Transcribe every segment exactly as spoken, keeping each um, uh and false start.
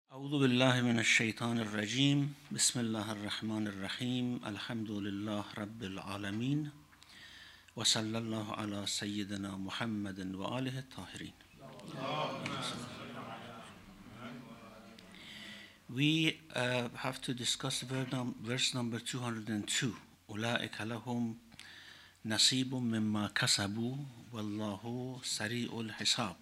أعوذ بالله من الشيطان الرجيم بسم الله الرحمن الرحيم الحمد لله رب العالمين وصلى الله على سيدنا محمد وآله الطاهرين. We uh, have to discuss verse number two hundred two. أولئك لهم نصيب مما كسبوا والله سريع الحساب.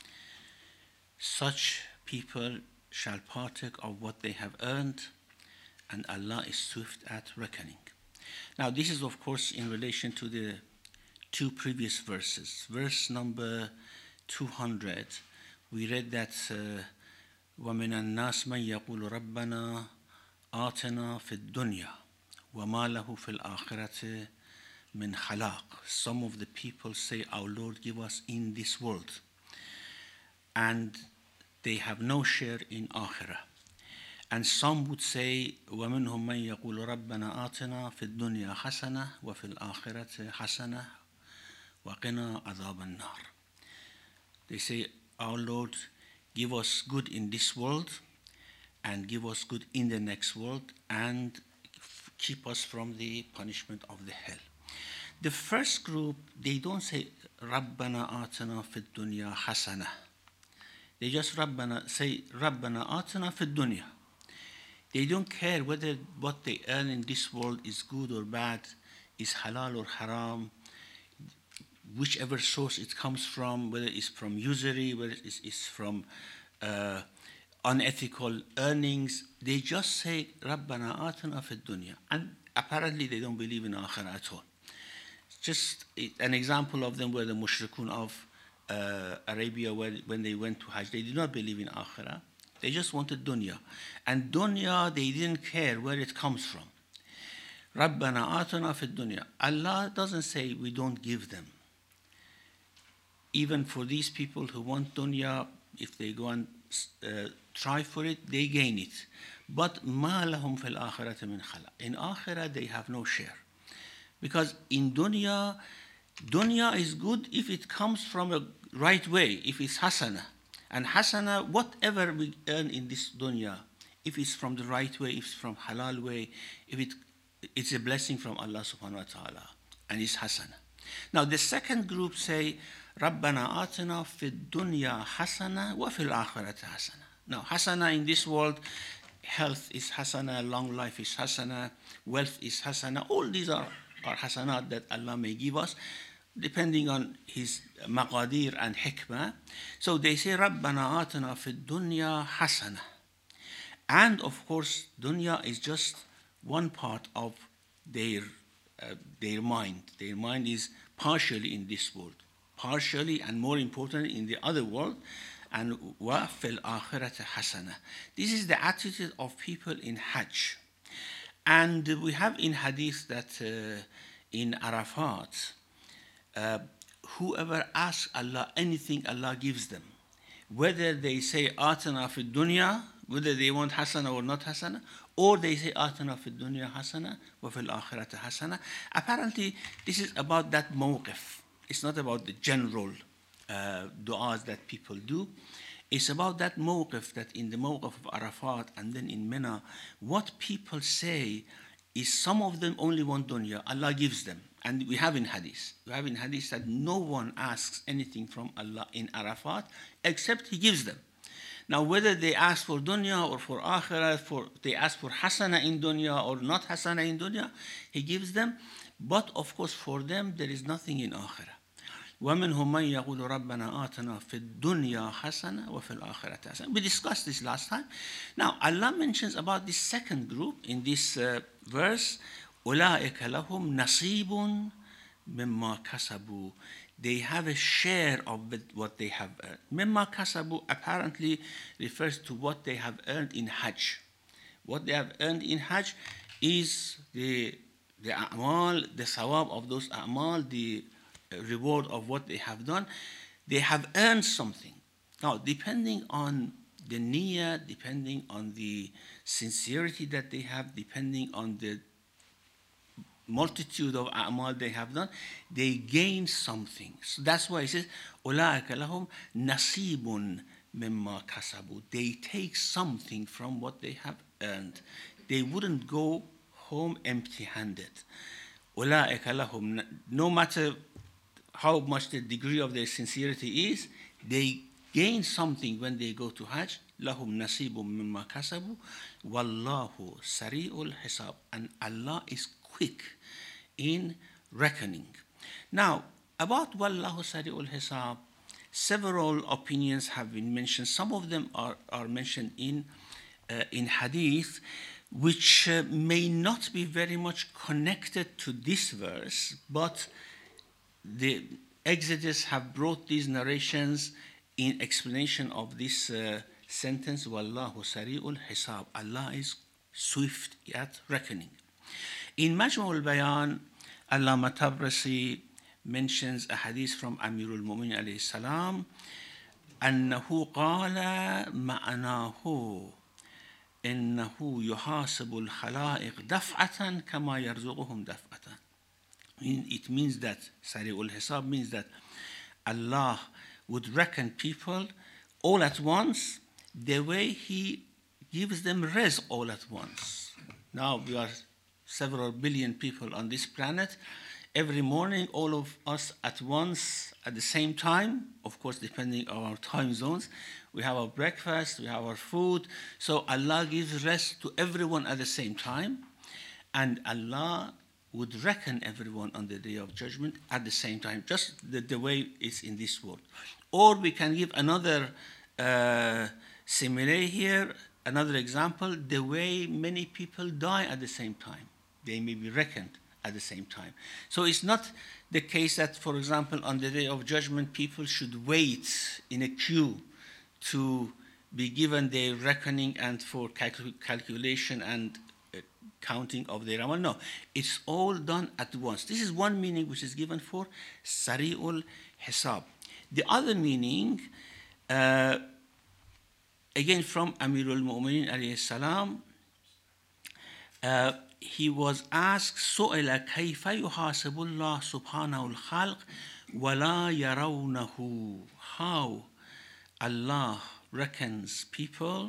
Such people shall partake of what they have earned, and Allah is swift at reckoning. Now, this is, of course, in relation to the two previous verses. Verse number two hundred, we read that وَمِنَ النَّاسِ مَنْ يَقُولُ رَبَّنَا آتِنَا فِي الدُّنْيَا وَمَا لَهُ فِي الْآخِرَةِ مِنْ خَلَاقٍ. Some of the people say, Our Lord, give us in this world, and they have no share in Akhirah. And some would say, وَمِنْهُمْ مَنْ يَقُولُ رَبَّنَا آتِنَا فِي الدُّنْيَا حَسَنَةً وَفِي الْآخِرَةِ حَسَنَةً وَقِنَا عَذَابَ النَّارِ. They say, Our Lord, give us good in this world, and give us good in the next world, and keep us from the punishment of the hell. The first group, they don't say, رَبَّنَا آتِنَا فِي الدُّنْيا حَسَنَةً. They just Rabbana, say, Rabbana atina fid dunya. They don't care whether what they earn in this world is good or bad, is halal or haram, whichever source it comes from, whether it's from usury, whether it's, it's from uh, unethical earnings. They just say, Rabbana atina fid dunya. And apparently they don't believe in akhirah at all. Just an example of them were the mushrikun of Uh, Arabia, where, when they went to Hajj, they did not believe in Akhirah. They just wanted dunya. And dunya, they didn't care where it comes from. Rabbana atana fid dunya. Allah doesn't say we don't give them. Even for these people who want dunya, if they go and uh, try for it, they gain it. But ma lahum fil akhirati min khala. In Akhirah, they have no share. Because in dunya, Dunya is good if it comes from a right way, if it's hasana. And hasana, whatever we earn in this dunya, if it's from the right way, if it's from halal way, if it, it's a blessing from Allah subhanahu wa ta'ala, and it's hasana. Now the second group say, Rabbana atina fid dunya hasana wa fil akhirati hasana. Now hasana in this world, health is hasana, long life is hasana, wealth is hasana. All these are or hasanat that Allah may give us, depending on His maqadir and hikmah. So they say, Rabbana atina fid dunya hasana. And of course, dunya is just one part of their, uh, their mind. Their mind is partially in this world, partially and more importantly in the other world. And wa fil akhirati hasana. This is the attitude of people in Hajj. And we have in hadith that uh, in Arafat, uh, whoever asks Allah anything, Allah gives them. Whether they say, Atana fi dunya, whether they want hasana or not hasana, or they say, Atana fi dunya hasana, wa fil akhirati hasana. Apparently, this is about that mawqif. It's not about the general uh, du'as that people do. It's about that mawqif, that in the mawqif of Arafat and then in Mina, what people say is some of them only want dunya, Allah gives them. And we have in hadith, we have in hadith that no one asks anything from Allah in Arafat except He gives them. Now whether they ask for dunya or for akhirah, for they ask for hasana in dunya or not hasana in dunya, He gives them. But of course for them there is nothing in akhirah. وَمِنْهُمْ مَنْ يَقُولُ رَبَّنَا آتَنَا فِي الدُّنْيَا حَسَنَةً وَفِي الْآخِرَةِ حَسَنَةً. We discussed this last time. Now, Allah mentions about this second group in this uh, verse, أُولَٰئِكَ لَهُمْ نَصِيبٌ مِمَّا كَسَبُوا. They have a share of what they have earned. مِمَّا كَسَبُوا apparently refers to what they have earned in Hajj. What they have earned in Hajj is the, the a'mal, the sawab of those a'mal, the reward of what they have done. They have earned something. Now, depending on the niyyah, depending on the sincerity that they have, depending on the multitude of a'mal they have done, they gain something. So that's why it says, أُولَٰئِكَ لَهُمْ نَصِيبٌ مما كسبوا. They take something from what they have earned. They wouldn't go home empty-handed. أولئك لهم, no matter how much the degree of their sincerity is, they gain something when they go to Hajj. لهم نصيب مما كسبوا والله سريع الحساب. And Allah is quick in reckoning. Now, about Wallahu Sari'ul Hisab, several opinions have been mentioned. Some of them are, are mentioned in, uh, in Hadith, which uh, may not be very much connected to this verse, but the Exodus have brought these narrations in explanation of this uh, sentence, Wallahu Sari'ul Hisab. Allah is swift at reckoning. In Majmu' al-Bayan, Allama Tabrasi mentions a hadith from Amirul Mu'minin alayhi salam, أنه قال معناه إنه يحاسب الخلائق دفعة كما يرزقهم دفعة. It means that Sari'ul Hisab means that Allah would reckon people all at once the way He gives them rizq all at once. Now we are several billion people on this planet. Every morning, all of us at once, at the same time, of course, depending on our time zones, we have our breakfast, we have our food. So Allah gives rest to everyone at the same time, and Allah would reckon everyone on the Day of Judgment at the same time, just the, the way it's in this world. Or we can give another uh, simile here, another example, the way many people die at the same time. They may be reckoned at the same time. So it's not the case that, for example, on the Day of Judgment, people should wait in a queue to be given their reckoning and for calcul- calculation and uh, counting of their amal. No, it's all done at once. This is one meaning which is given for Sari'ul Hisab. The other meaning, uh, again from Amirul Mu'minin alayhi salam, uh, he was asked, سُئِلَ كَيْفَ يُحَاسِبُ اللَّهُ سُبْحَانَهُ الْخَلْقِ وَلَا يَرَوْنَهُ. How Allah reckons people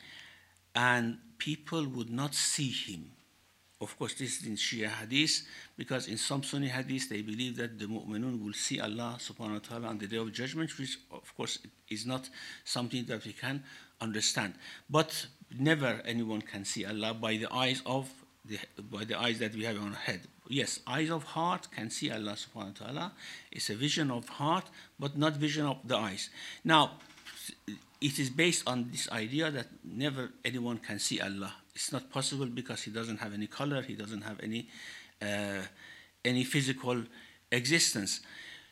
and people would not see Him. Of course, this is in Shia Hadith, because in some Sunni Hadith they believe that the mu'minun will see Allah subhanahu wa ta'ala on the Day of Judgment, which of course is not something that we can understand. But never anyone can see Allah by the eyes of the, by the eyes that we have on our head. Yes, eyes of heart can see Allah subhanahu wa ta'ala. It's a vision of heart, but not vision of the eyes. Now, it is based on this idea that never anyone can see Allah. It's not possible because He doesn't have any color, He doesn't have any uh, any physical existence.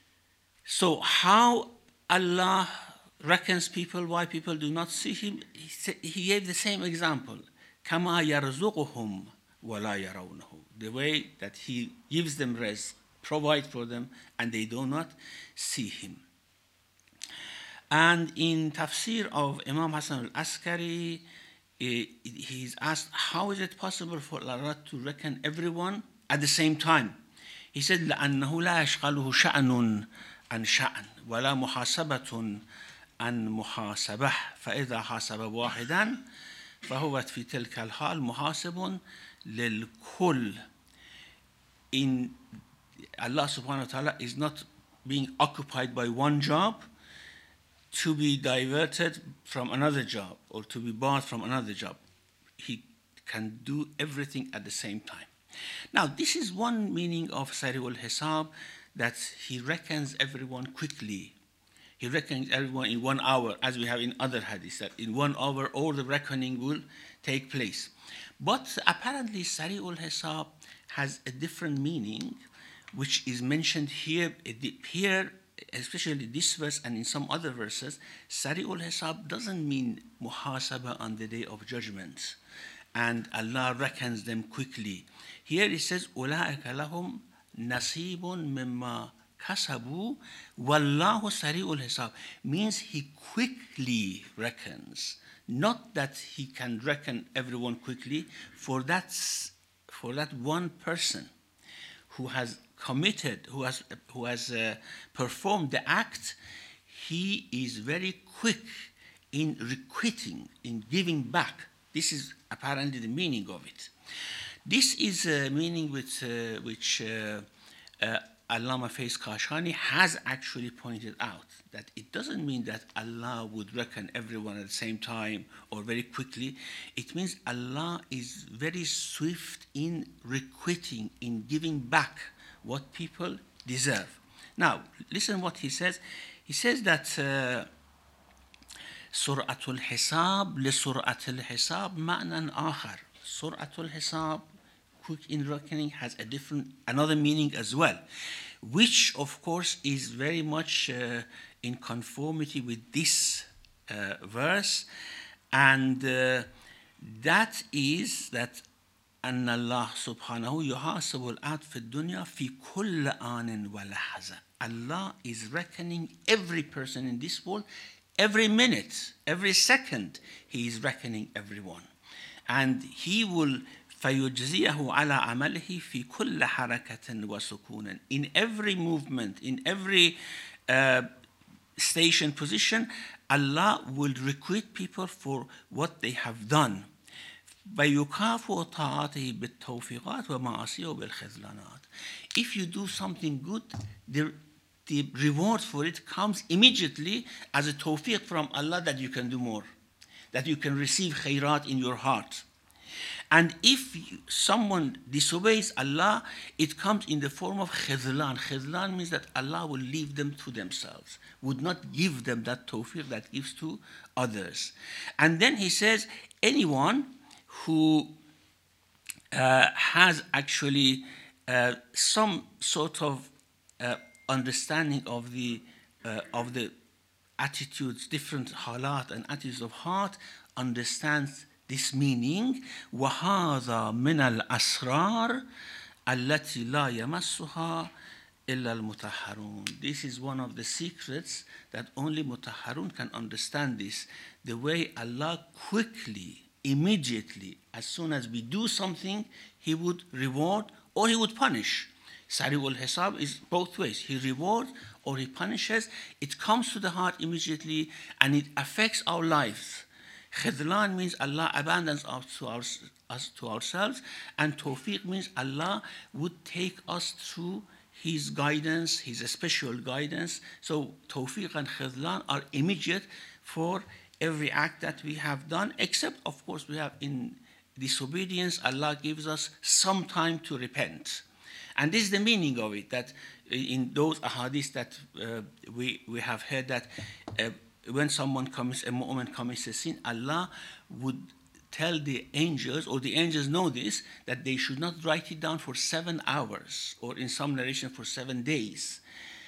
So how Allah reckons people, why people do not see Him? He, sa- he gave the same example. كَمَا يَرْزُقُهُمْ وَلَا يَرَوْنَهُ. The way that He gives them rest, provides for them, and they do not see Him. And in tafsir of Imam Hassan al-Askari, he is asked, how is it possible for Allah to reckon everyone at the same time? He said, لأنه لا يشغله شأن عن شأن ولا محاسبة عن محاسبة فإذا حاسب واحدا فهو في تلك الحال محاسب للكل. In Allah subhanahu wa ta'ala is not being occupied by one job to be diverted from another job or to be barred from another job. He can do everything at the same time. Now, this is one meaning of Sari'ul Hisab, that He reckons everyone quickly. He reckons everyone in one hour, as we have in other hadiths, that in one hour all the reckoning will take place. But apparently Sari'ul Hisab has a different meaning, which is mentioned here. Here, especially this verse and in some other verses, Sari'ul Hisab doesn't mean muhasaba on the Day of Judgment, and Allah reckons them quickly. Here it says, أُولَٰئِكَ لَهُمْ نَصِيبٌ مِّمَّا كَسَبُوا وَاللَّهُ سَرِيعُ الْحِسَابِ. Means He quickly reckons. Not that He can reckon everyone quickly. For that, for that one person who has committed, who has, who has uh, performed the act, he is very quick in requiting, in giving back. This is apparently the meaning of it. This is a meaning which, uh, which uh, uh, Allama Faiz Kashani has actually pointed out, that it doesn't mean that Allah would reckon everyone at the same time or very quickly. It means Allah is very swift in requiting, in giving back what people deserve. Now, listen what he says. He says that سرعة الحساب لسرعة الحساب معنى آخر. سرعة الحساب, quick in reckoning, has a different, another meaning as well, which of course is very much uh, in conformity with this uh, verse, and uh, that is that أن الله سبحانه يحاسب العبد في الدنيا في كل آن ولحظة. Allah is reckoning every person in this world, every minute, every second. He is reckoning everyone, and He will فيجزيه على عمله في كل حركة وسكون. In every movement, in every uh, station position, Allah will requite people for what they have done. ويكافئ طاعته بالتوفيقات ومعاصيه بالخذلانات. If you do something good, the, the reward for it comes immediately as a tawfiq from Allah, that you can do more, that you can receive khairat in your heart. And if you, someone disobeys Allah, it comes in the form of khizlan. Khizlan means that Allah will leave them to themselves, would not give them that tawfiq that gives to others. And then he says, anyone who uh, has actually uh, some sort of uh, understanding of the uh, of the attitudes, different halat and attitudes of heart, understands this meaning. وَهَذَا مِنَ الْأَسْرَارِ الَّتِي لَا يَمَسُّهَا إِلَّا الْمُطَهَّرُونَ. This is one of the secrets that only mutahharun can understand this. The way Allah quickly, immediately, as soon as we do something, He would reward or He would punish. Sari'ul Hisab is both ways. He rewards or He punishes. It comes to the heart immediately and it affects our lives. Khidlan means Allah abandons us to, our, us to ourselves, and Tawfiq means Allah would take us through His guidance, His special guidance. So Tawfiq and Khidlan are immediate for every act that we have done, except of course we have in disobedience, Allah gives us some time to repent. And this is the meaning of it, that in those ahadith that uh, we, we have heard that uh, when someone commits, a mu'min commits a sin, Allah would tell the angels, or the angels know this, that they should not write it down for seven hours, or in some narration for seven days,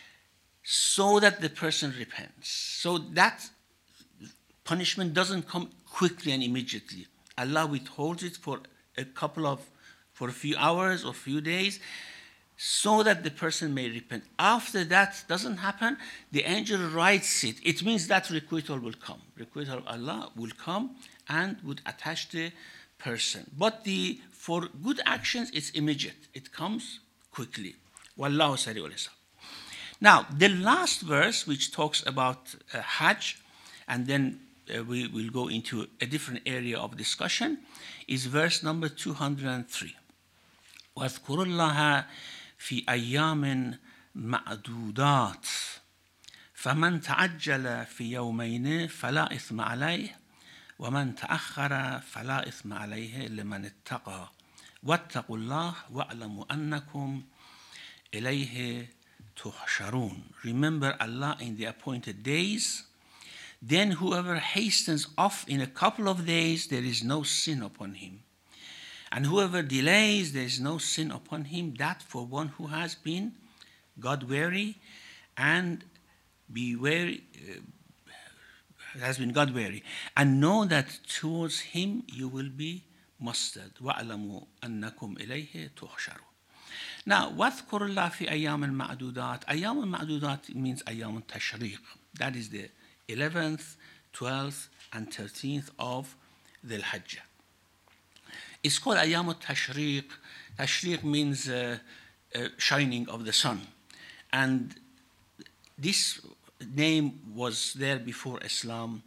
so that the person repents. So that punishment doesn't come quickly and immediately. Allah withholds it for a couple of, for a few hours or few days, so that the person may repent. After that doesn't happen, the angel writes it. It means that requital will come. Requital of Allah will come and would attach the person. But the for good actions, it's immediate. It comes quickly. Wallahu sari'ul hisab. Now, the last verse, which talks about uh, Hajj, and then uh, we will go into a different area of discussion, is verse number two hundred three. وَاذْكُرُوا اللَّهَ في أيام معدودات فمن تعجل في يومين فلا إثم عليه ومن تأخر فلا إثم عليه لمن اتقى واتقوا الله واعلموا أنكم إليه تحشرون. Remember Allah in the appointed days. Then whoever hastens off in a couple of days, there is no sin upon him. And whoever delays, there is no sin upon him. That for one who has been God-weary and be wary, uh, has been God-weary. And know that towards him you will be mustered. وَأَعْلَمُوا أَنَّكُمْ إِلَيْهِ تُحْشَرُونَ. Now, وَاذْكُرُوا اللَّهَ فِي أَيَّامِ الْمَعْدُودَاتِ. أَيَّامُ الْمَعْدُودَاتِ means أَيَّامُ التَّشْرِيقِ. That is the eleventh, twelfth, and thirteenth of the Hajj. It's called Ayyam al-Tashriq. Tashriq means uh, uh, shining of the sun. And this name was there before Islam,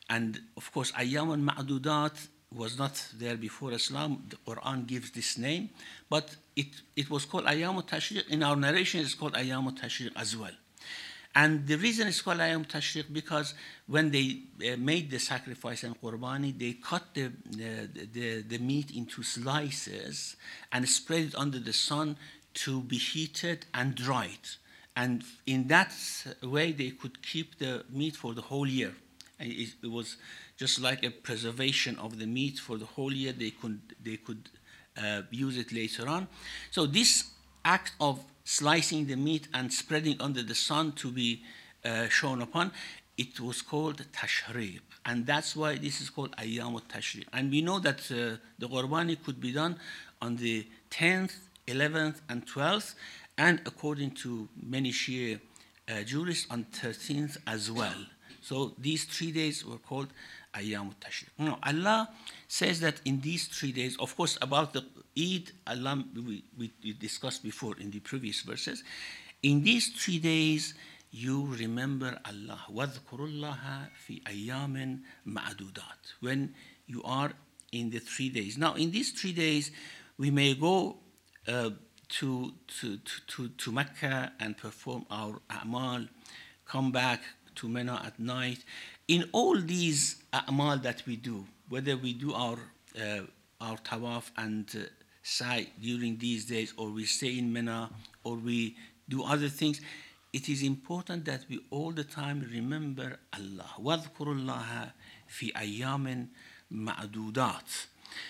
And of course, Ayyam al-Ma'dudat was not there before Islam. The Quran gives this name, but it, it was called Ayyam al-Tashriq. In our narration, it's called Ayyam al-Tashriq as well. And the reason it's called Ayyam al-Tashriq, because when they uh, made the sacrifice and Qurbani, they cut the, the, the, the meat into slices and spread it under the sun to be heated and dried. And in that way, they could keep the meat for the whole year. And it, it was just like a preservation of the meat for the whole year. They could, they could uh, use it later on. So this act of slicing the meat and spreading under the sun to be uh, shown upon, it was called Tashriq. And that's why this is called Ayyam al-Tashriq. And we know that uh, the Qurbani could be done on the tenth, eleventh, and twelfth, and according to many Shia uh, jurists, on thirteenth as well. So these three days were called Ayyam al-Tashriq. Now, Allah says that in these three days, of course, about the Eid, Allah, we, we discussed before in the previous verses. In these three days, you remember Allah. وَاذْكُرُ اللَّهَ فِي أَيَّامٍ مَعْدُودَاتٍ. When you are in the three days. Now, in these three days, we may go uh, to, to, to, to Mecca and perform our a'mal, come back to Mina at night. In all these a'mal that we do, whether we do our uh, our tawaf and uh, sa'i during these days, or we stay in Mina, or we do other things, it is important that we all the time remember Allah. وَاذْكُرُ اللَّهَ فِي أَيَّامٍ مَعْدُودَاتٍ.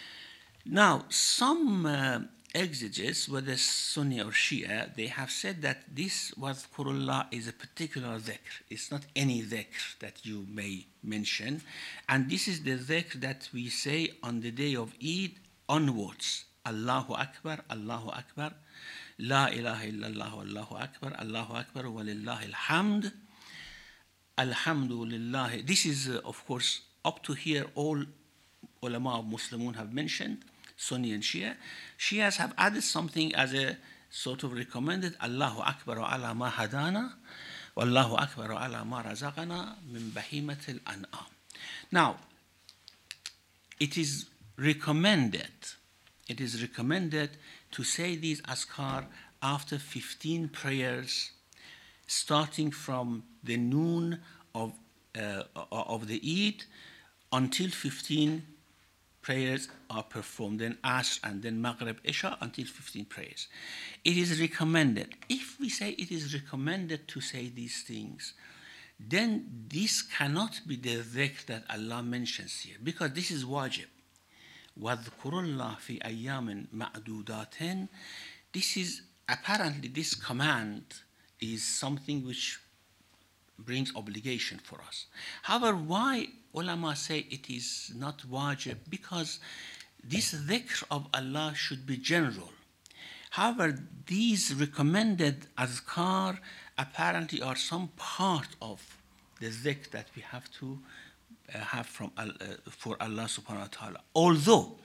Now, some uh, exegetes, whether Sunni or Shia, they have said that this Wadhkurullah is a particular dhikr. It's not any dhikr that you may mention. And this is the dhikr that we say on the day of Eid onwards. Allahu Akbar, Allahu Akbar, La ilaha illallah, Allahu Akbar, Allahu Akbar, walillahi alhamd, alhamdulillah. This is, uh, of course, up to here, all ulama of Muslimun have mentioned, Sunni and Shia. Shias have added something as a sort of recommended, Allahu Akbar wa ala ma hadana, wa Allahu Akbar wa ala ma razaqana min bahimat al-an'am. Now, it is recommended, it is recommended to say these azkar after fifteen prayers, starting from the noon of, uh, of the Eid until fifteen prayers are performed, then Asr and then Maghrib, Isha, until fifteen prayers. It is recommended. If we say it is recommended to say these things, then this cannot be the dhikr that Allah mentions here, because this is wajib. وَاذْكُرُ اللَّهَ فِي أَيَّامٍ مَعْدُودَاتٍ. This is, apparently this command is something which brings obligation for us. However, why ulama say it is not wajib? Because this dhikr of Allah should be general. However, these recommended azkar apparently are some part of the dhikr that we have to uh, have from uh, for Allah subhanahu wa ta'ala. Although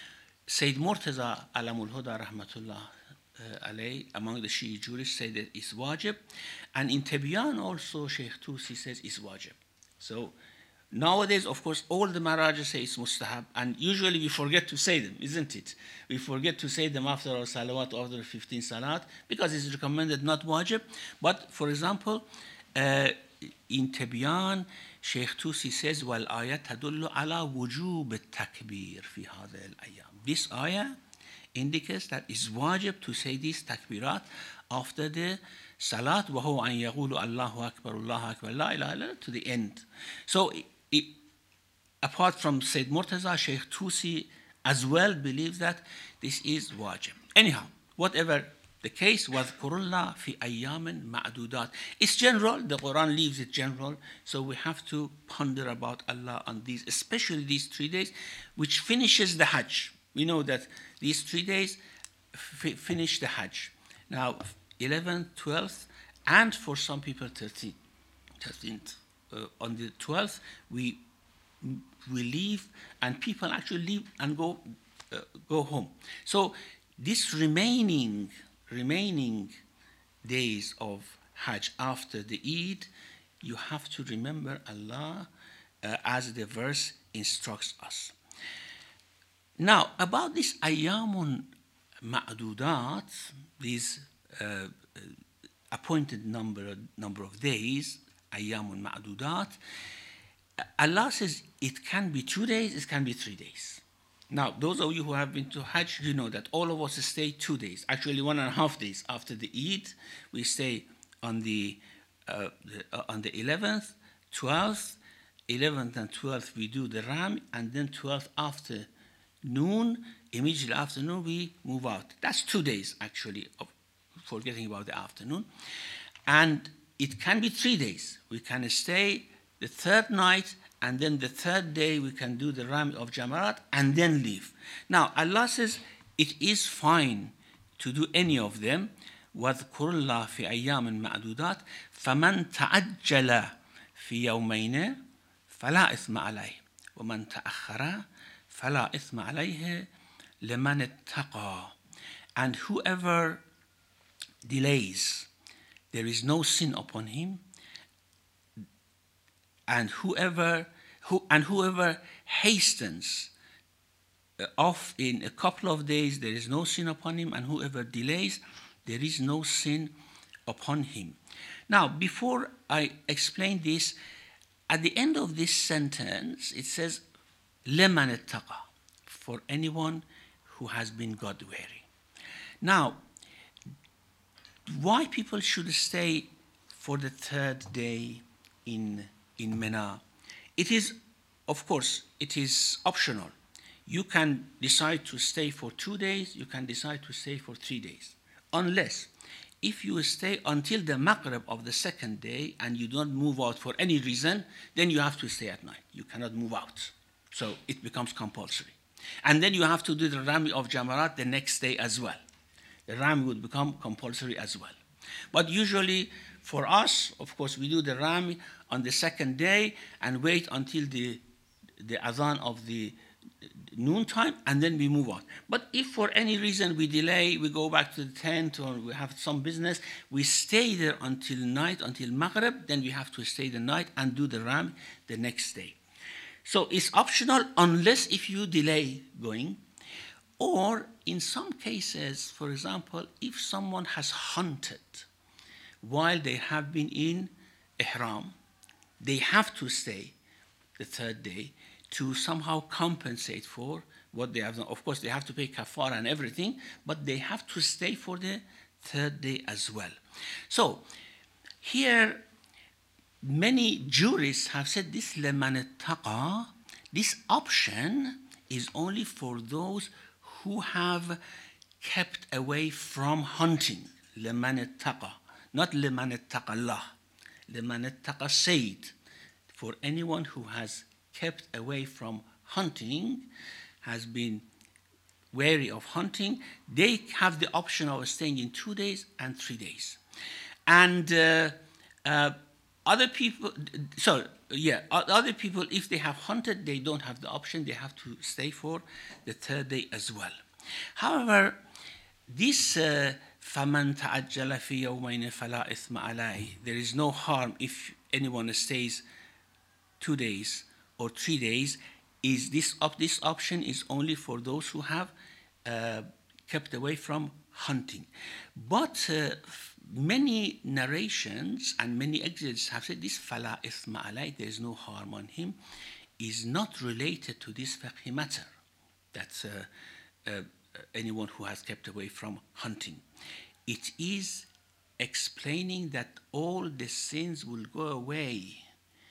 Sayyid Murtaza Alamul Huda rahmatullah Uh, alayh, among the Shia jurists, say that it's wajib, and in Tibyan also Sheikh Tusi says it's wajib. So nowadays, of course, all the maraja say it's mustahab, and usually we forget to say them, isn't it? We forget to say them after our salawat, after fifteen salat, because it's recommended, not wajib. But for example, uh, in Tibyan, Sheikh Tusi says, وَالْآيَةَ تَدُلُّ عَلَى وُجُوبِ التَّكْبِيرِ فِي هَذَا الْأَيَّامِ. This ayah indicates that it's wajib to say these takbirat after the salat, وَهُوَ أَنْ يَقُولُ Allahu Akbar, Allahu Akbar, La ilaha illallah, to the end. So, it, it, apart from Sayyid Murtaza, Sheikh Tusi as well believes that this is wajib. Anyhow, whatever the case, وَاذْكُرُ اللَّهَ فِي أَيَّامٍ مَعْدُودَاتٍ. It's general, the Quran leaves it general, so we have to ponder about Allah on these, especially these three days, which finishes the Hajj. We know that these three days f- finish the Hajj. Now, eleventh, twelfth, and for some people, thirteenth. thirteenth. Uh, on the twelfth, we we leave, and people actually leave and go uh, go home. So, this remaining remaining days of Hajj after the Eid, you have to remember Allah. uh, as the verse instructs us. Now, about this ayyamun ma'dudat, these uh, appointed number number of days, ayyamun ma'dudat, Allah says it can be two days, it can be three days. Now, those of you who have been to Hajj, you know that all of us stay two days, actually one and a half days after the Eid. We stay on the, uh, the uh, on the eleventh, twelfth, eleventh and twelfth we do the Ram, and then twelfth after noon, immediately after noon we move out. That's two days actually, of forgetting about the afternoon. And it can be three days. We can stay the third night, and then the third day we can do the Ram of Jamarat and then leave. Now, Allah says it is fine to do any of them. وَاذْكُرُ اللَّهَ فِي أَيَّامٍ مَعْدُودَاتٍ فَمَنْ تَعَجَّلَ فِي يَوْمَيْنِ فَلَا إِثْمَ عَلَيْهِ وَمَنْ تَأَخَّرَ فَلَا إِثْمَ عَلَيْهِ لَمَنِ اتَّقَى. And whoever delays, there is no sin upon him. And whoever who and whoever hastens uh, off in a couple of days, there is no sin upon him, and whoever delays, there is no sin upon him. Now, before I explain this, at the end of this sentence, it says, لَمَنِ اتَّقَى, for anyone who has been God-weary. Now, why people should stay for the third day in in Mina? It is, of course, it is optional. You can decide to stay for two days, you can decide to stay for three days. Unless, if you stay until the Maghrib of the second day and you don't move out for any reason, then you have to stay at night. You cannot move out. So it becomes compulsory. And then you have to do the Rami of Jamarat the next day as well. The Rami would become compulsory as well. But usually, for us, of course, we do the Rami on the second day and wait until the the adhan of the noon time, and then we move on. But if for any reason we delay, we go back to the tent or we have some business, we stay there until night, until Maghrib, then we have to stay the night and do the Rami the next day. So it's optional unless if you delay going, or in some cases, for example, if someone has hunted while they have been in Ihram, they have to stay the third day to somehow compensate for what they have done. Of course, they have to pay kafar and everything, but they have to stay for the third day as well. So here, many jurists have said this leman taqa, this option is only for those who have kept away from hunting. Leman taqa. Not leman taqallah, leman taqa sayd, for anyone who has kept away from hunting, has been wary of hunting, they have the option of staying in two days and three days. And uh, uh, other people, so yeah, other people, if they have hunted, they don't have the option, they have to stay for the third day as well. However, this uh, فَمَنْ تَعَجَّلَ فِي يَوْمَيْنِ فَلَا إِثْمَ عَلَيْهِ, there is no harm if anyone stays two days or three days. Is this op- this option is only for those who have uh, kept away from hunting. But uh, many narrations and many exegetes have said this فَلَا إِثْمَ عَلَيْهِ, there is no harm on him, is not related to this fiqh matter. That's uh, uh, anyone who has kept away from hunting. It is explaining that all the sins will go away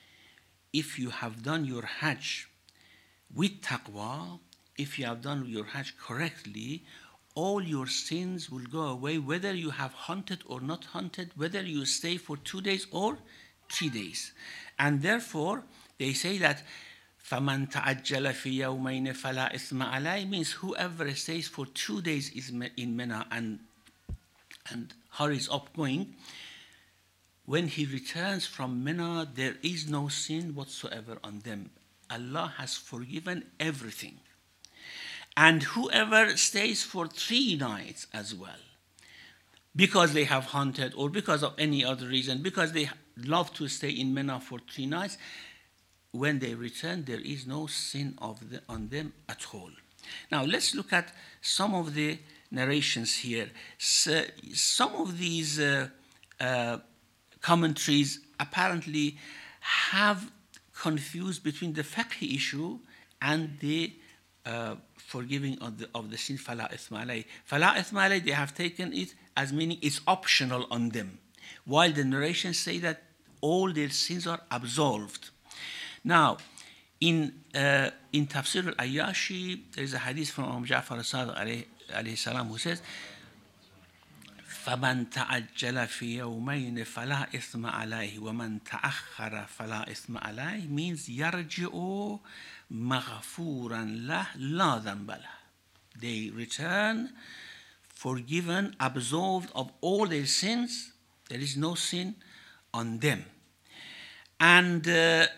if you have done your Hajj with taqwa, if you have done your Hajj correctly, all your sins will go away, whether you have hunted or not hunted, whether you stay for two days or three days. And therefore, they say that فَمَنْ تَعَجَّلَ فِي يَوْمَيْنِ فَلَا إِثْمَ عَلَيْهِ means whoever stays for two days is in Mina and, and hurries up going, when he returns from Mina, there is no sin whatsoever on them. Allah has forgiven everything. And whoever stays for three nights as well, because they have hunted or because of any other reason, because they love to stay in Mina for three nights, when they return, there is no sin of the, on them at all. Now, let's look at some of the narrations here. So, some of these uh, uh, commentaries apparently have confused between the fiqh issue and the uh, forgiving of the, of the sin, fala ithma alayh. Fala ithma alayh, they have taken it as meaning it's optional on them, while the narrations say that all their sins are absolved. Now, in uh, in Tafsir al-Ayyashi, there is a hadith from Imam Ja'far al-Sadiq alayhi, alayhi salam who says, فَمَنْ تَعَجَّلَ فِي يَوْمَيْنِ فَلَا إِثْمَ عَلَيْهِ وَمَنْ تَأَخَّرَ فَلَا إِثْمَ عَلَيْهِ means يَرْجِعُ مَغْفُورًا لَهُ لَا ذَنْبَ لَهُ. They return forgiven, absolved of all their sins. There is no sin on them. And uh,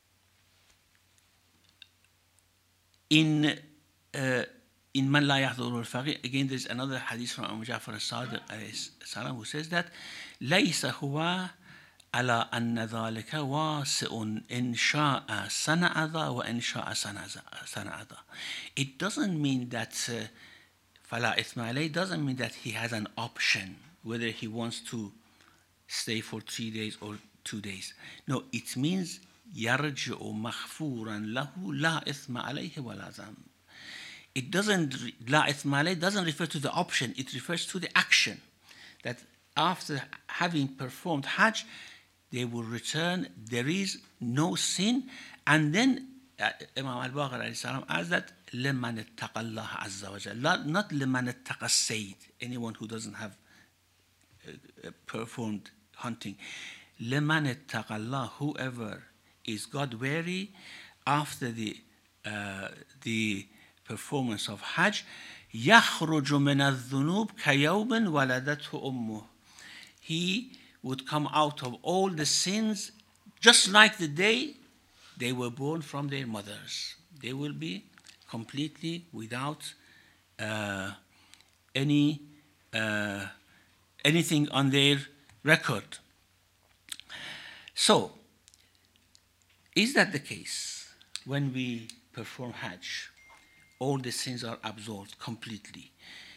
in uh, in Man La Yahduru al-Faqih, again there's another hadith from Imam Ja'far al-Sadiq alayhi salam who says that لَيْسَ هُوَ عَلَى أَنَّ ذَلِكَ وَاسِعٌ إِنْ شَاءَ صَنَعَ ذَا وَإِنْ شَاءَ صَنَعَ ذَا. It doesn't mean that uh, فَلَا إِثْمَ عَلَيْهِ doesn't mean that he has an option whether he wants to stay for three days or two days. No, it means يَرْجِعُ مَغْفُورًا لَهُ لَا إِثْمَ عَلَيْهِ وَلَا ذَنْبَ. It doesn't, La Ithma alayh doesn't refer to the option, it refers to the action. That after having performed Hajj, they will return, there is no sin. And then uh, Imam al-Baqir alayhi salam adds that, لَمَنِ اتَّقَى اللَّهَ عَزَّ وَجَلَّ. Not, not لَمَنِ اتَّقَى السَّيْد, anyone who doesn't have uh, performed hunting. لَمَنِ اتَّقَى اللَّهَ, whoever is God-wary after the uh, the performance of Hajj, يَخْرُجُ مِنَ الذُّنُوبِ كَيَوْمٍ وَلَدَتْهُ أُمُّهُ. He would come out of all the sins just like the day they were born from their mothers. They will be completely without uh, any uh, anything on their record. So, is that the case when we perform Hajj? All the sins are absolved completely.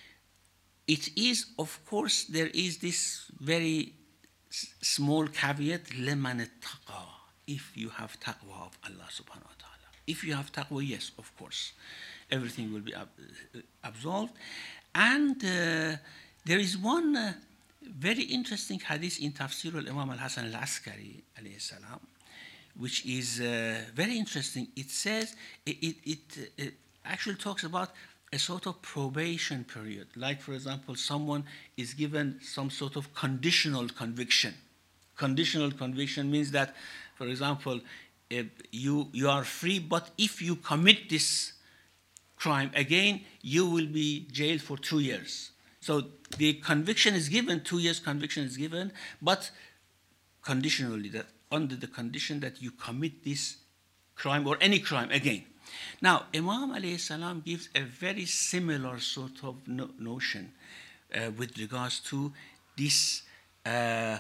It is, of course, there is this very s- small caveat, لَمَنِ اتَّقَى, if you have taqwa of Allah subhanahu wa ta'ala. If you have taqwa, yes, of course, everything will be ab- absolved. And uh, there is one uh, very interesting hadith in Tafsir al-Imam al-Hasan al-Askari alayhi salam, which is uh, very interesting. It says, it, it, it, it actually talks about a sort of probation period. Like, for example, someone is given some sort of conditional conviction. Conditional conviction means that, for example, if you, you are free, but if you commit this crime again, you will be jailed for two years. So the conviction is given, two years conviction is given, but conditionally, that under the condition that you commit this crime or any crime again. Now, Imam alayhi salam gives a very similar sort of no- notion uh, with regards to this uh, uh,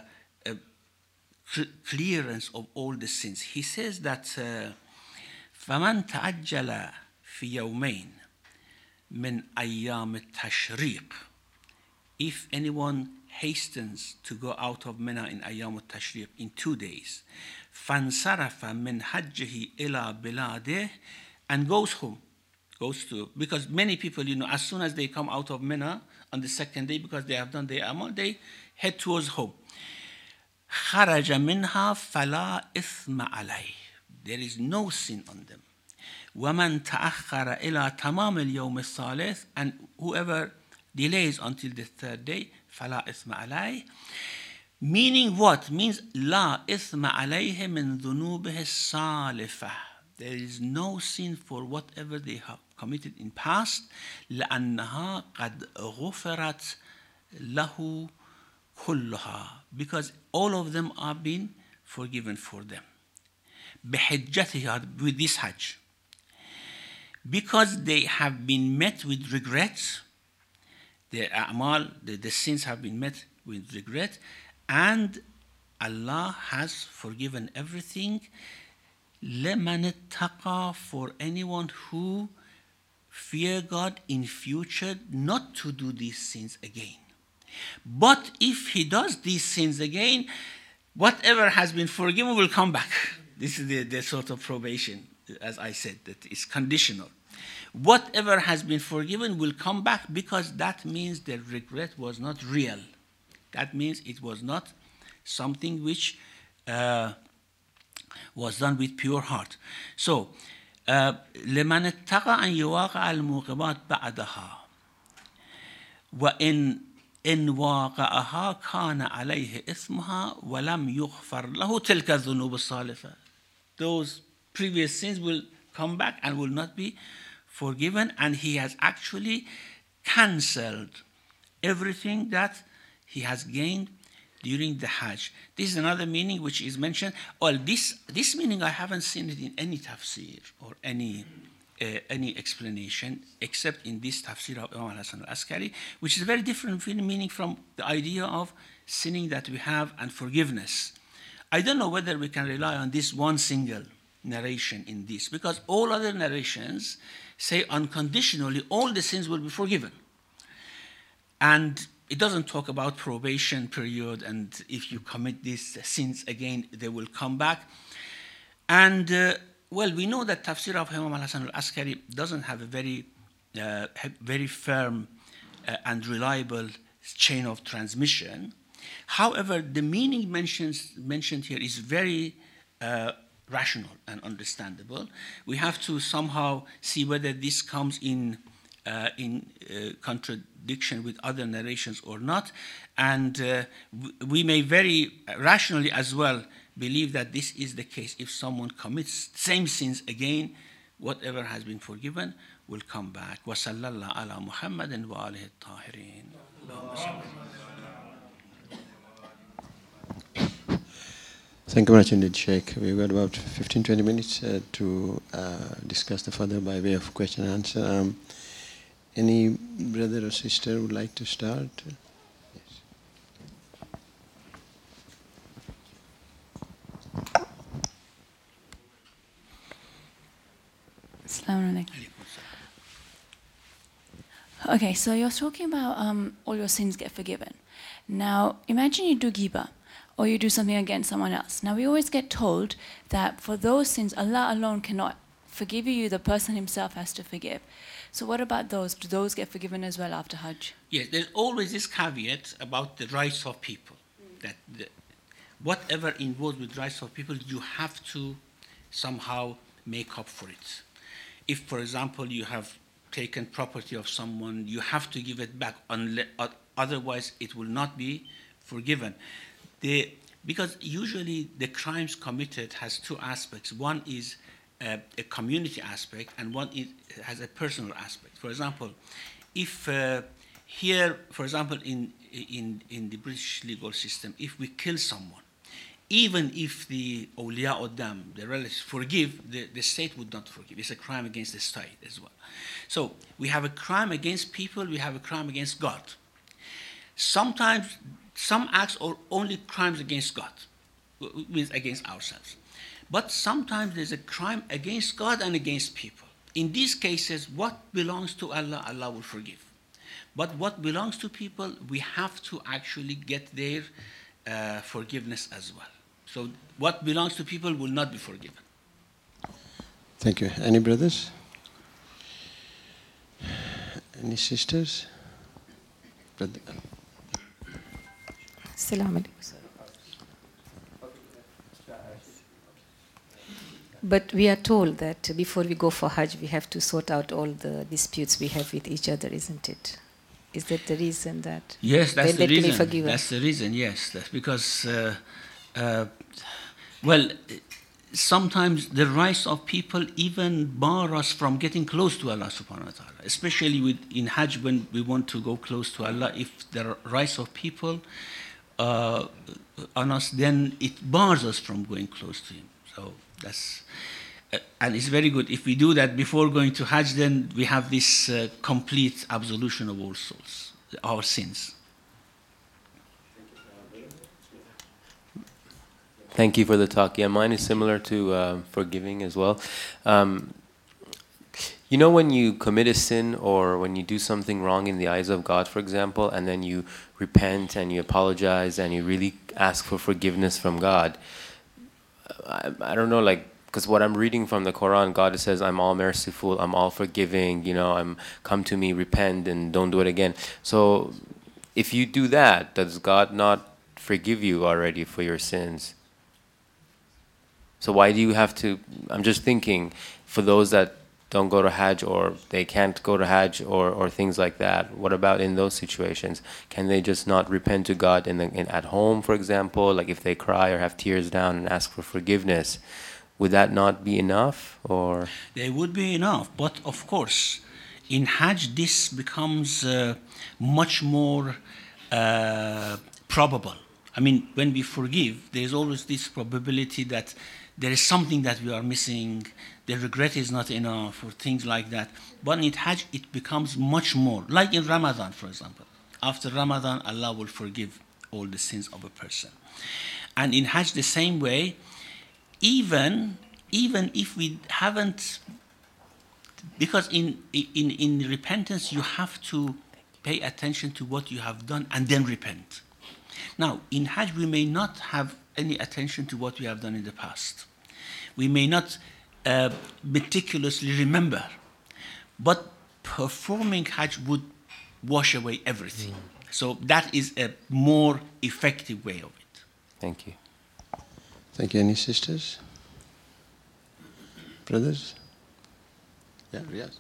cl- clearance of all the sins. He says that فَمَنْ تَعَجَّلَ فِي يَوْمَيْنِ مِنْ أَيَّامِ التَّشْرِيقِ. If anyone hastens to go out of Mina in Ayyam al-Tashriq in two days, فَانْصَرَفَ مِنْ حَجِّهِ إِلَى بِلَادِهِ, and goes home, goes to, because many people, you know, as soon as they come out of Mina on the second day, because they have done their amal, they head towards home. خَرَجَ مِنْهَا فَلَا إِثْمَ عَلَيْهِ. There is no sin on them. وَمَنْ تَأَخَّرَ إِلَى تَمَامِ الْيَوْمِ الثَّالِثِ, and whoever delays until the third day, فَلَا إِثْمَ عَلَيْهِ. Meaning what? Means لَا إِثْمَ عَلَيْهِ مِنْ ذُنُوبِهِ السَّالِفَةِ. There is no sin for whatever they have committed in past. لأنها قد غفرت له كلها, because all of them are being forgiven for them. بحجتها, with this Hajj. Because they have been met with regret, their a'mal, the, the sins have been met with regret, and Allah has forgiven everything. لَمَنِ اتَّقَى, for anyone who fear God in future not to do these sins again. But if he does these sins again, whatever has been forgiven will come back. This is the, the sort of probation, as I said, that is conditional. Whatever has been forgiven will come back, because that means the regret was not real. That means it was not something which uh, was done with pure heart. So, لمن اتقى أن يواقع الموقبات بعدها وإن إن واقعها كان عليه إثمها ولم يغفر له تلك الذنوب السالفة. Those previous sins will come back and will not be forgiven, and he has actually cancelled everything that he has gained during the Hajj. This is another meaning which is mentioned. Well, this this meaning I haven't seen it in any tafsir or any uh, any explanation except in this tafsir of Imam Hasan al-Askari, which is a very different meaning from the idea of sinning that we have and forgiveness. I don't know whether we can rely on this one single narration in this, because all other narrations say unconditionally all the sins will be forgiven. And it doesn't talk about probation period, and if you commit these sins again, they will come back. And, uh, well, we know that tafsir of Imam al-Hasan al-Askari doesn't have a very, uh, very firm uh, and reliable chain of transmission. However, the meaning mentions, mentioned here is very uh, rational and understandable. We have to somehow see whether this comes in uh, in uh, contradiction with other narrations or not. And uh, we may very rationally as well believe that this is the case. If someone commits same sins again, whatever has been forgiven will come back. وَصَلَّى اللَّهُ عَلَى مُحَمَّدٍ وَآلِهِ الطَّاهِرِينَ. Thank you very much indeed, Sheikh. We've got about fifteen to twenty minutes uh, to uh, discuss the further by way of question and answer. Um, any brother or sister would like to start? Yes. Assalamu alaikum. Okay, so you're talking about um, all your sins get forgiven. Now, imagine you do ghibah, or you do something against someone else. Now, we always get told that for those sins, Allah alone cannot forgive you, the person himself has to forgive. So what about those? Do those get forgiven as well after Hajj? Yes, there's always this caveat about the rights of people, mm. that the, whatever involved with rights of people, you have to somehow make up for it. If, for example, you have taken property of someone, you have to give it back, unless, otherwise it will not be forgiven. The, because usually the crimes committed has two aspects. One is uh, a community aspect, and one is, has a personal aspect. For example, if uh, here, for example, in, in, in the British legal system, if we kill someone, even if the awliya or them, the relatives, forgive, the, the state would not forgive. It's a crime against the state as well. So we have a crime against people, we have a crime against God. Sometimes some acts are only crimes against God, means against ourselves. But sometimes there's a crime against God and against people. In these cases, what belongs to Allah, Allah will forgive. But what belongs to people, we have to actually get their uh, forgiveness as well. So what belongs to people will not be forgiven. Thank you. Any brothers? Any sisters? Brother. Assalamu alaikum. But we are told that before we go for Hajj, we have to sort out all the disputes we have with each other, isn't it? Is that the reason that? Yes, that's the reason. Forgiven? That's the reason. Yes, that's because, uh, uh, well, sometimes the rights of people even bar us from getting close to Allah Subhanahu wa Taala. Especially with in Hajj, when we want to go close to Allah, if there are rights of people uh, on us, then it bars us from going close to Him. So that's. Uh, and it's very good. If we do that before going to Hajj, then we have this uh, complete absolution of all souls, our sins. Thank you for the talk. Yeah, mine is similar to uh, forgiving as well. Um, you know, when you commit a sin or when you do something wrong in the eyes of God, for example, and then you repent and you apologize and you really ask for forgiveness from God, I, I don't know, like, because what I'm reading from the Quran, God says, I'm all merciful, I'm all forgiving, you know, I'm come to me, repent, and don't do it again. So if you do that, does God not forgive you already for your sins? So why do you have to, I'm just thinking, for those that don't go to Hajj or they can't go to Hajj or, or things like that, what about in those situations? Can they just not repent to God in the, in, at home, for example, like if they cry or have tears down and ask for forgiveness? Would that not be enough? Or They would be enough, but of course, in Hajj this becomes uh, much more uh, probable. I mean, when we forgive, there's always this probability that there is something that we are missing, the regret is not enough, or things like that. But in Hajj, it becomes much more. Like in Ramadan, for example. After Ramadan, Allah will forgive all the sins of a person. And in Hajj, the same way, even, even if we haven't, because in, in, in repentance, you have to pay attention to what you have done and then repent. Now, in Hajj, we may not have any attention to what we have done in the past. We may not uh, meticulously remember, but performing Hajj would wash away everything. Mm. So that is a more effective way of it. Thank you. Thank you. Any sisters? Brothers? Yeah, yes.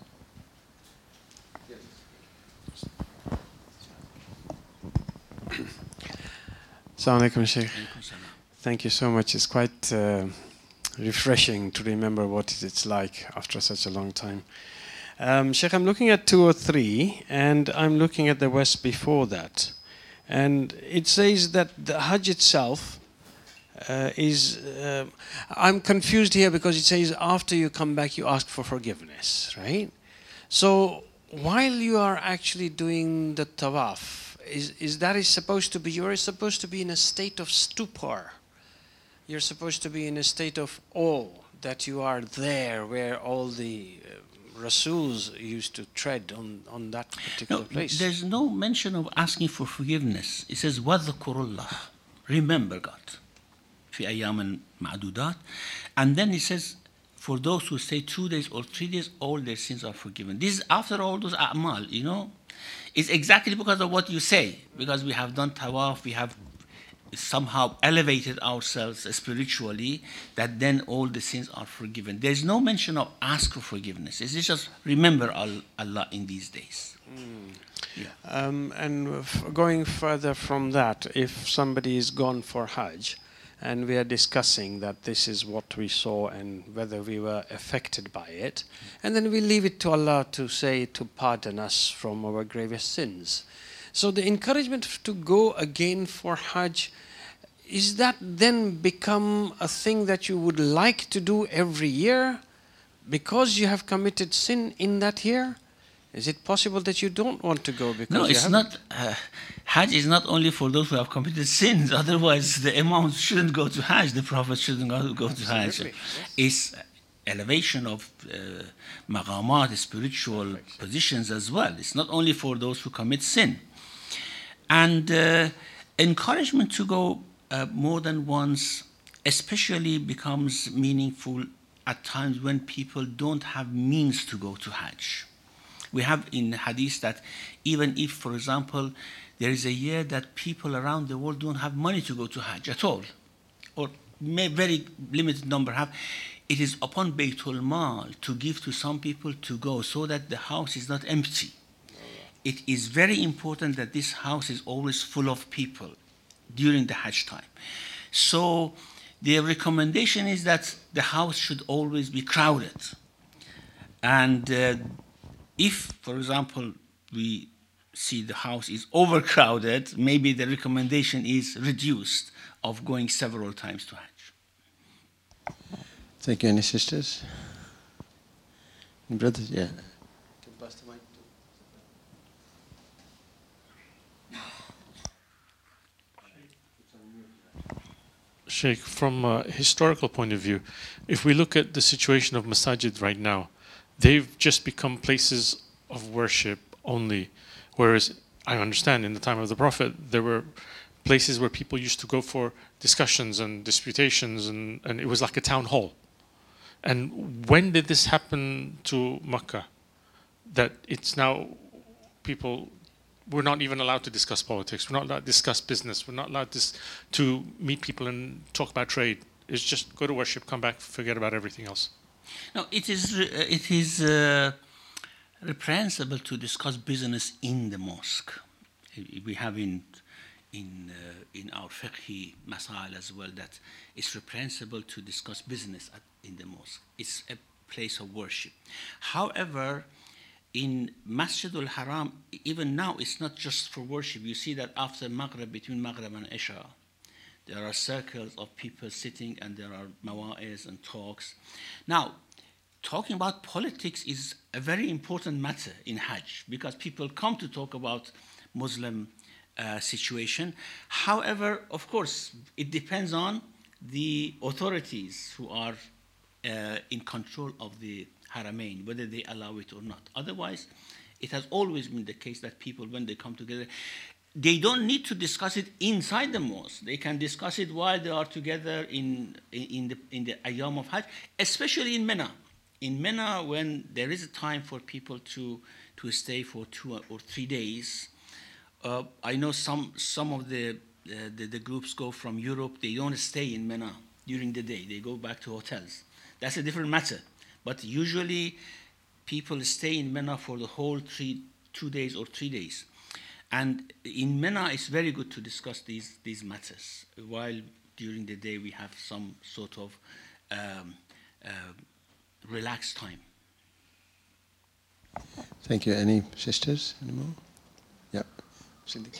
Assalamu alaikum, Sheikh. Thank you so much. It's quite uh, refreshing to remember what it's like after such a long time. Um, Sheikh, I'm looking at two or three, and I'm looking at the verse before that. And it says that the Hajj itself uh, is... Uh, I'm confused here because it says after you come back, you ask for forgiveness, right? So while you are actually doing the tawaf, Is, is that is supposed to be, you're supposed to be in a state of stupor. You're supposed to be in a state of awe that you are there where all the uh, Rasuls used to tread on, on that particular No, place. there's no mention of asking for forgiveness. It says, وَذْكُرُ اللَّهِ, remember God. فِي أَيَّامٍ مَعْدُودَاتٍ. And then it says, for those who say two days or three days, all their sins are forgiven. This is after all those a'mal, you know. It's exactly because of what you say, because we have done tawaf, we have somehow elevated ourselves spiritually, that then all the sins are forgiven. There's no mention of ask for forgiveness. It's just remember Allah in these days. Mm. Yeah. Um, and f going further from that, if somebody is gone for Hajj, and we are discussing that this is what we saw and whether we were affected by it. And then we leave it to Allah to say, to pardon us from our grievous sins. So the encouragement to go again for Hajj, is that then become a thing that you would like to do every year because you have committed sin in that year? Is it possible that you don't want to go because no, you it's haven't? not. Uh, Hajj is not only for those who have committed sins. Otherwise, the Imams shouldn't go to Hajj. The Prophet shouldn't go, go to Hajj. Yes. It's elevation of uh, maqamat, spiritual positions as well. It's not only for those who commit sin. And uh, encouragement to go uh, more than once, especially becomes meaningful at times when people don't have means to go to Hajj. We have in Hadith that even if, for example, there is a year that people around the world don't have money to go to Hajj at all, or may very limited number have, it is upon Baytul Mal to give to some people to go so that the house is not empty. It is very important that this house is always full of people during the Hajj time. So the recommendation is that the house should always be crowded. And uh, if, for example, we see the house is overcrowded, maybe the recommendation is reduced of going several times to Hajj. Thank you. Any sisters? Brothers? Yeah. Sheikh, from a historical point of view, if we look at the situation of masajid right now, they've just become places of worship only. Whereas I understand in the time of the Prophet, there were places where people used to go for discussions and disputations, and, and it was like a town hall. And when did this happen to Makkah? That it's now people, we're not even allowed to discuss politics, we're not allowed to discuss business, we're not allowed to, to meet people and talk about trade. It's just go to worship, come back, forget about everything else. No, it is, it is uh, reprehensible to discuss business in the mosque. We have in, in, uh, in our fiqh masail as well that it's reprehensible to discuss business at, in the mosque. It's a place of worship. However, in Masjid al-Haram, even now, it's not just for worship. You see that after Maghrib, between Maghrib and Isha, there are circles of people sitting and there are mawa'is and talks. Now, talking about politics is a very important matter in Hajj because people come to talk about Muslim uh, situation. However, of course, it depends on the authorities who are uh, in control of the Haramain, whether they allow it or not. Otherwise, it has always been the case that people, when they come together, they don't need to discuss it inside the mosque. They can discuss it while they are together in, in, the, in the Ayyam of Hajj, especially in Mina. In Mina, when there is a time for people to, to stay for two or three days, uh, I know some, some of the, uh, the, the groups go from Europe, they don't stay in Mina during the day, they go back to hotels. That's a different matter. But usually people stay in Mina for the whole three, two days or three days. And in Mina, it's very good to discuss these, these matters, while during the day we have some sort of um, uh, relaxed time. Thank you. Any sisters anymore? Yeah. Siddiq.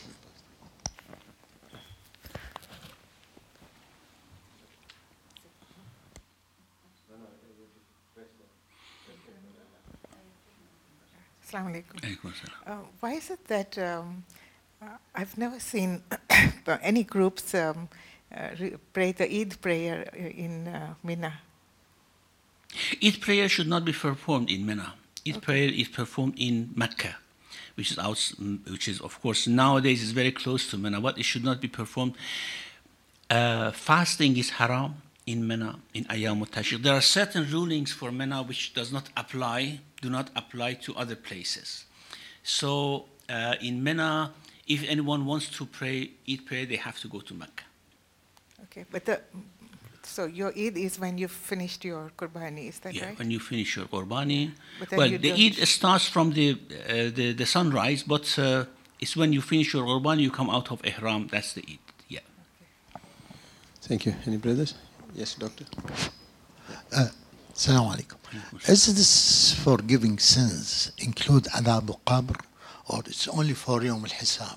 Assalamu alaikum. Uh, why is it that um, uh, I've never seen any groups um, uh, re- pray the Eid prayer in uh, Mina? Eid prayer should not be performed in Mina. Eid okay. prayer is performed in Mecca, which is out, which is of course nowadays is very close to Mina, but it should not be performed. Uh, fasting is haram in Mina, in Ayyam al-Tashriq. There are certain rulings for Mina which does not apply, do not apply to other places. So uh, in Mina, if anyone wants to pray Eid prayer, they have to go to Mecca. Okay, but the, so your Eid is when you've finished your Qurbani, is that yeah, right? Yeah, when you finish your Qurbani. Well, the Eid starts from the, uh, the, the sunrise, but uh, it's when you finish your Qurbani, you come out of Ihram, that's the Eid, yeah. Okay. Thank you. Any brothers? Yes, doctor. Uh, Assalamu alaikum. Is this forgiving sins include adab al-qabr or it's only for Yawm al-Hisab?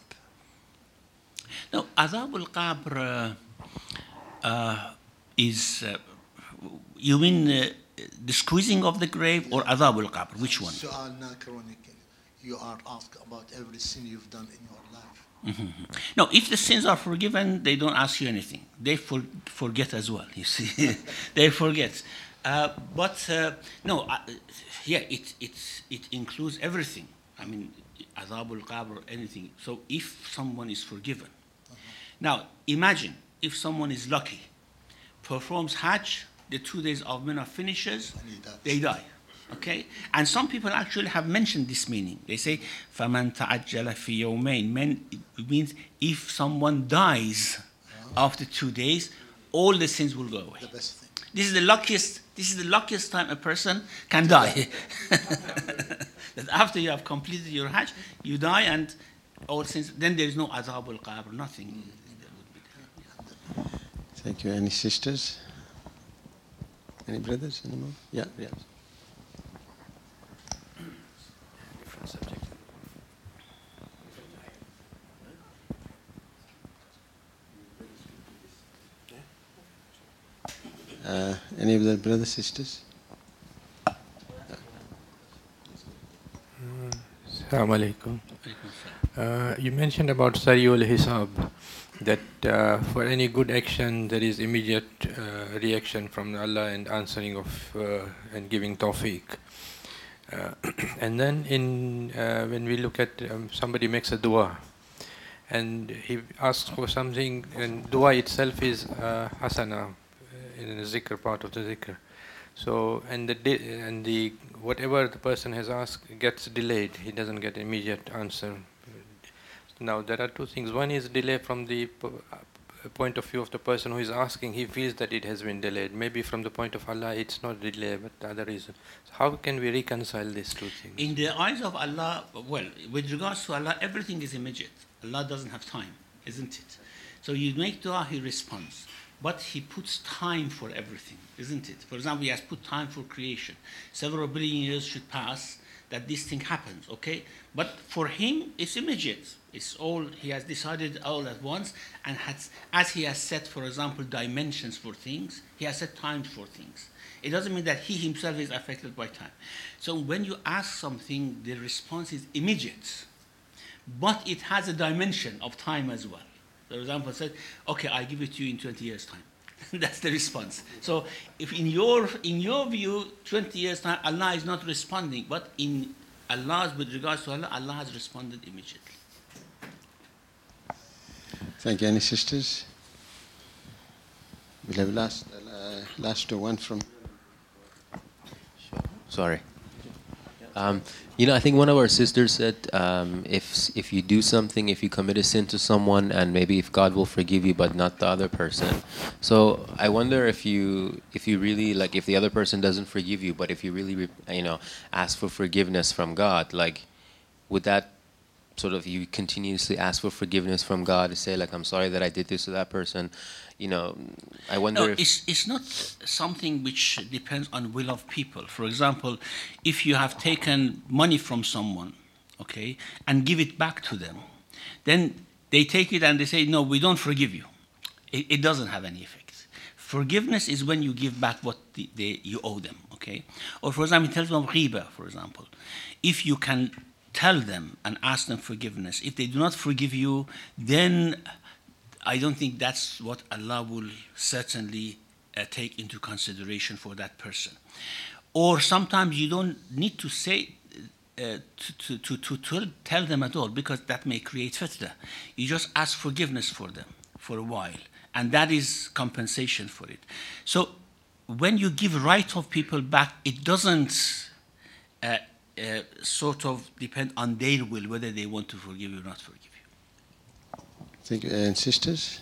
No, adab al-qabr uh, uh, is, uh, you mean uh, the squeezing of the grave or adab al-qabr? Which one? Su'al anachronic. You are asked about every sin you've done in your life. Mm-hmm. No, if the sins are forgiven, they don't ask you anything. They for, forget as well, you see. They forget. Uh, but uh, no, uh, yeah, it, it, it includes everything. I mean, adab al-qabr, anything. So if someone is forgiven. Uh-huh. Now, imagine if someone is lucky, performs Hajj, the two days of Mina finishes, they die. Okay? And some people actually have mentioned this meaning. They say, فَمَنْ تَعَجَّلَ فِي يَوْمَيْنِ It means if someone dies uh-huh. after two days, all the sins will go away. The best thing. This is the luckiest, this is the luckiest time a person can die. That after you have completed your Hajj, you die and all sins, then there is no adab al-qabr, nothing. Mm. Thank you. Any sisters? Any brothers anymore? Yeah, yeah. Different subject. Uh, any of the brothers, sisters? Assalamu alaikum. Uh, you mentioned about Sariul Hisab. that uh, for any good action there is immediate uh, reaction from Allah and answering of uh, and giving tawfiq. Uh, and then in uh, when we look at um, somebody makes a dua and he asks for something, and dua itself is uh, hasana in the zikr, part of the zikr. So and the de- and the whatever the person has asked gets delayed. He doesn't get immediate answer. Now there are two things. One is delay from the p- point of view of the person who is asking. He feels that it has been delayed. Maybe from the point of Allah, it's not delay, but the other reason. So how can we reconcile these two things? In the eyes of Allah, well, with regards to Allah, everything is immediate. Allah doesn't have time, isn't it? So you make dua, He responds. But He puts time for everything, isn't it? For example, He has put time for creation. Several billion years should pass that this thing happens, okay? But for Him, it's immediate. It's all, He has decided all at once, and has, as He has set, for example, dimensions for things, He has set times for things. It doesn't mean that He Himself is affected by time. So when you ask something, the response is immediate, but it has a dimension of time as well. For example, said, okay, I'll give it to you in twenty years' time. That's the response. So if in your in your view, twenty years' time, Allah is not responding, but in Allah's, with regards to Allah, Allah has responded immediately. Thank you. Any sisters? We'll have last, uh, last one from... Sorry. Um, you know, I think one of our sisters said, um, if if you do something, if you commit a sin to someone, and maybe if God will forgive you, but not the other person. So I wonder if you if you really like if the other person doesn't forgive you, but if you really you know ask for forgiveness from God, like would that sort of you continuously ask for forgiveness from God to say like I'm sorry that I did this to that person, you know, I wonder No, if it's, it's not something which depends on will of people. For example, if you have taken money from someone, okay, and give it back to them, then they take it and they say, no, we don't forgive you. It, it doesn't have any effect. Forgiveness is when you give back what the, they, you owe them, okay? Or for example, in terms of riba, for example, if you can tell them and ask them forgiveness, if they do not forgive you, then I don't think that's what Allah will certainly uh, take into consideration for that person. Or sometimes you don't need to say, uh, to, to, to, to tell them at all, because that may create fitna. You just ask forgiveness for them for a while, and that is compensation for it. So when you give right of people back, it doesn't uh, uh, sort of depend on their will, whether they want to forgive you or not forgive you. Thank you. And sisters?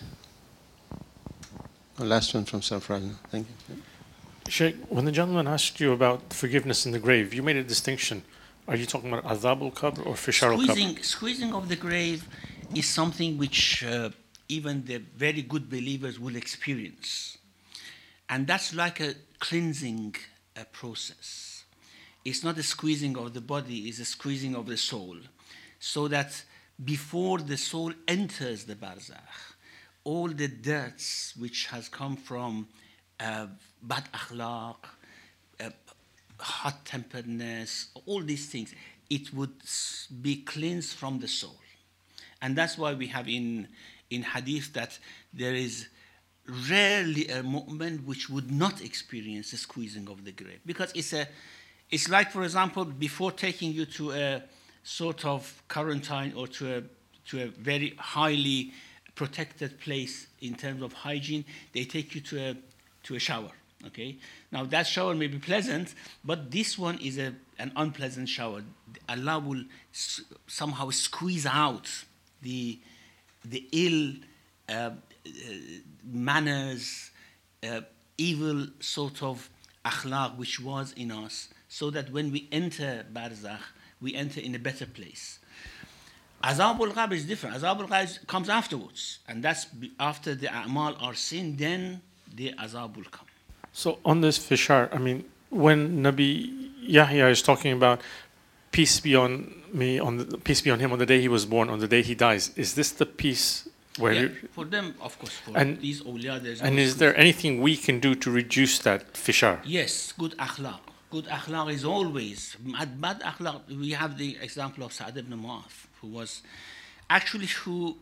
Oh, last one from Safran. Thank you. Sheikh, when the gentleman asked you about forgiveness in the grave, you made a distinction. Are you talking about azab al-qabr or fishar al-qabr? Squeezing, squeezing of the grave is something which uh, even the very good believers will experience. And that's like a cleansing uh, process. It's not a squeezing of the body, it's a squeezing of the soul. So that before the soul enters the barzakh, all the dirts which has come from uh, bad akhlaq, uh, hot-temperedness, all these things, it would be cleansed from the soul. And that's why we have in, in hadith that there is rarely a moment which would not experience the squeezing of the grave. Because it's a, it's like, for example, before taking you to a sort of quarantine or to a, to a very highly protected place in terms of hygiene, they take you to a, to a shower. Okay. Now that shower may be pleasant, but this one is a, an unpleasant shower. Allah will s- somehow squeeze out the the ill uh, uh, manners, uh, evil sort of akhlaq which was in us, so that when we enter barzakh, we enter in a better place. Azab al-qabr is different. Azab al-qabr comes afterwards, and that's after the a'mal are seen, then the azab will come. So on this fishar, I mean, when Nabi Yahya is talking about peace be on me, on the, peace be on him on the day he was born, on the day he dies, is this the peace where? Yeah, you, for them, of course, for and, these awliya, there's and no is there anything we can do to reduce that fishar? Yes, good akhlaq. Good akhlaq is always bad, bad akhlaq. We have the example of Sa'd ibn Mu'adh, who was actually who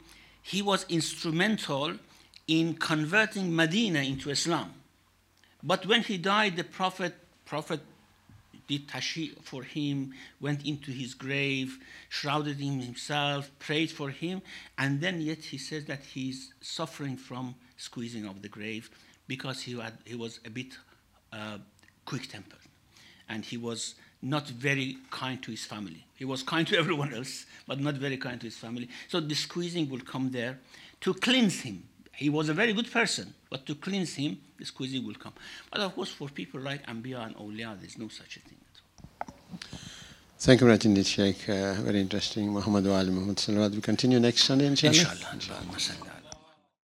he was instrumental in converting Medina into Islam. But when he died, the Prophet, Prophet did tashih for him, went into his grave, shrouded him himself, prayed for him, and then yet he says that he's suffering from squeezing of the grave because he, had, he was a bit uh, quick-tempered. And he was not very kind to his family. He was kind to everyone else, but not very kind to his family. So the squeezing will come there to cleanse him. He was a very good person, but to cleanse him, the squeezing will come. But of course, for people like Anbiya and Awliya, there's no such a thing at all. Thank you very much indeed, Sheikh. Uh, very interesting. Muhammad wa ali Muhammad salawat. We continue next Sunday, inshallah. Inshallah.